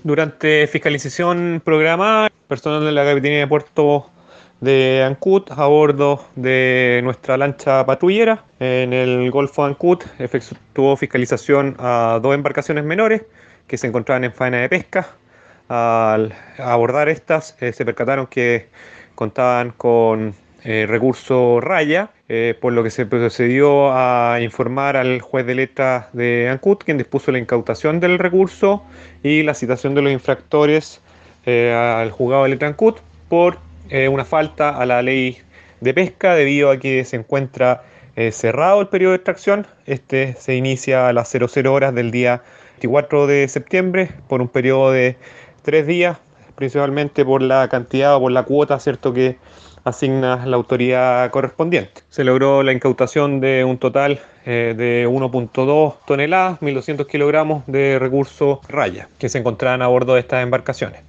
Durante fiscalización programada, personal de la Capitanía de Puerto de Ancud a bordo de nuestra lancha patrullera en el Golfo de Ancud efectuó fiscalización a dos embarcaciones menores que se encontraban en faena de pesca. Al abordar estas, se percataron que contaban con recurso raya, por lo que se procedió a informar al juez de letra de Ancud, quien dispuso la incautación del recurso y la citación de los infractores al juzgado de letra Ancud por una falta a la ley de pesca debido a que se encuentra cerrado el periodo de extracción. Este se inicia a las 00 horas del día 24 de septiembre por un periodo de 3 días, principalmente por la cantidad o por la cuota, ¿cierto?, que asigna la autoridad correspondiente. Se logró la incautación de un total de 1,2 toneladas, 1.200 kilogramos de recursos raya que se encontraban a bordo de estas embarcaciones.